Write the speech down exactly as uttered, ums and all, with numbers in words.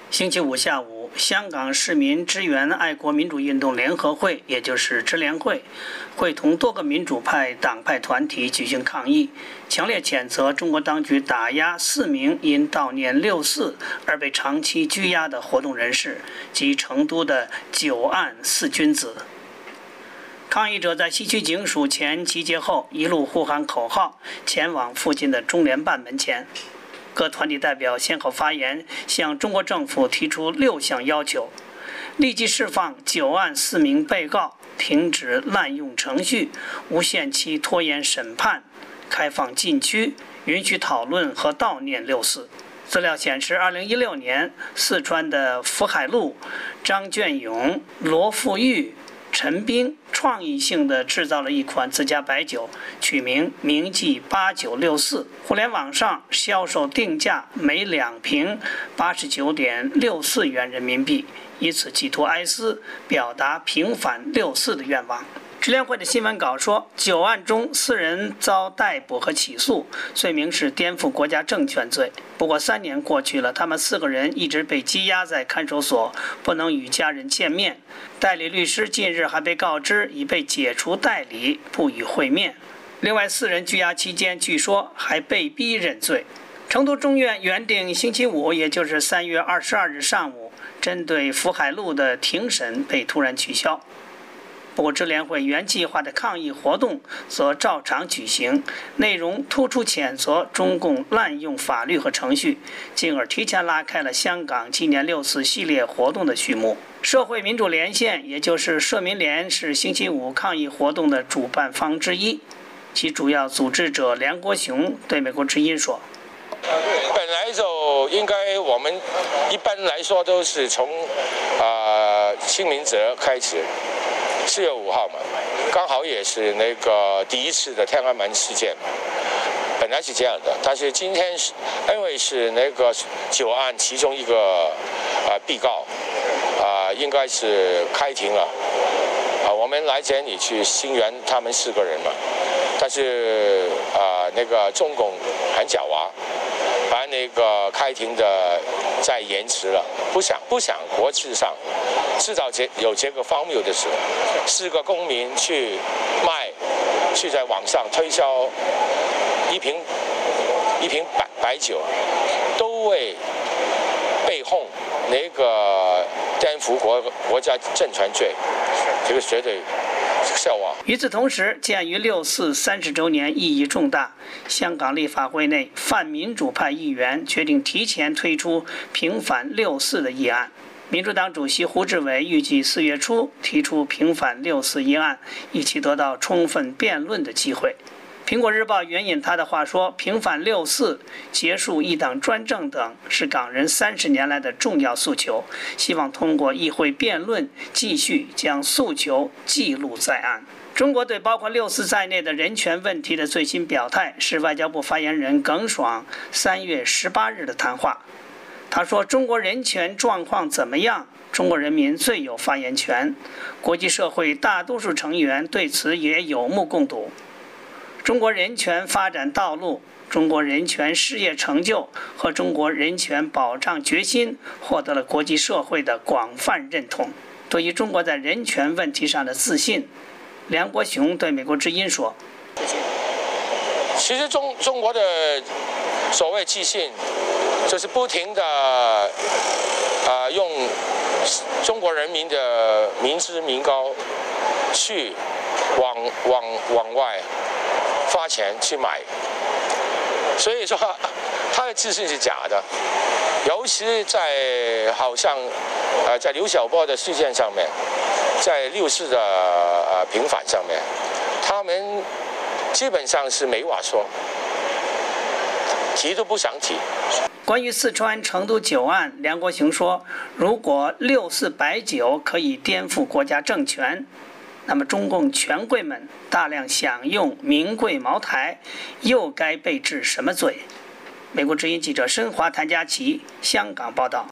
星期五下午，香港市民支援爱国民主运动联合会，也就是支联会，会同多个民主派党派团体举行抗议，强烈谴责中国当局打压四名因悼念六四而被长期拘押的活动人士及成都的九案四君子。抗议者在西区警署前集结后，一路呼喊口号，前往附近的中联办门前。各团体代表先后发言，向中国政府提出六项要求：立即释放九案四名被告，停止滥用程序，无限期拖延审判，开放禁区，允许讨论和悼念六四。资料显示，二零一六年，四川的福海路、张卷勇、罗富玉、陈斌创意性地制造了一款自家白酒，取名“铭记八九六四”。互联网上销售定价每两瓶八十九点六四元人民币，以此寄托哀思，表达平反六四的愿望。支联会的新闻稿说，九案中四人遭逮捕和起诉，罪名是颠覆国家政权罪。不过三年过去了，他们四个人一直被羁押在看守所，不能与家人见面。代理律师近日还被告知已被解除代理，不予会面。另外四人拘押期间，据说还被逼认罪。成都中院原定星期五，也就是三月二十二日上午，针对福海路的庭审被突然取消。不过，支联会原计划的抗议活动则照常举行，内容突出谴责中共滥用法律和程序，进而提前拉开了香港纪念六四系列活动的序幕。社会民主连线，也就是社民联，是星期五抗议活动的主办方之一，其主要组织者梁国雄对美国之音说：“ 本来就应该，我们一般来说都是从啊清明节开始。”四月五号嘛，刚好也是那个第一次的天安门事件，本来是这样的。但是今天是因为是那个九案其中一个啊、呃、被告啊、呃，应该是开庭了啊、呃，我们来这里去声援他们四个人嘛。但是啊、呃，那个中共很狡猾，把那个开庭的再延迟了，不想不想国际上制造这有这个荒谬的事，四个公民去卖，去在网上推销一瓶一瓶白白酒，都为被控那个颠覆国国家政权罪，这个绝对笑话。 与此同时，鉴于六四三十周年意义重大，香港立法会内泛民主派议员决定提前推出平反六四的议案。民主党主席胡志伟预计四月初提出平反六四议案，以期得到充分辩论的机会。苹果日报援引他的话说，平反六四、结束一党专政等是港人三十年来的重要诉求，希望通过议会辩论继续将诉求记录在案。中国对包括六四在内的人权问题的最新表态是外交部发言人耿爽三月十八日的谈话。他说，中国人权状况怎么样，中国人民最有发言权，国际社会大多数成员对此也有目共睹。中国人权发展道路、中国人权事业成就和中国人权保障决心获得了国际社会的广泛认同。对于中国在人权问题上的自信，梁国雄对美国之音说：“ 其实中中国的所谓自信，就是不停的啊、呃、用中国人民的民脂民膏去往往往外花钱去买，所以说他的自信是假的。尤其在好像呃在刘晓波的事件上面，在六四的呃平反上面，他们基本上是没话说，提都不想提。” 关于四川成都九案，梁国雄说，如果六四白酒可以颠覆国家政权，那么中共权贵们大量享用名贵茅台，又该被治什么罪？美国之音记者申华谭家琪香港报道。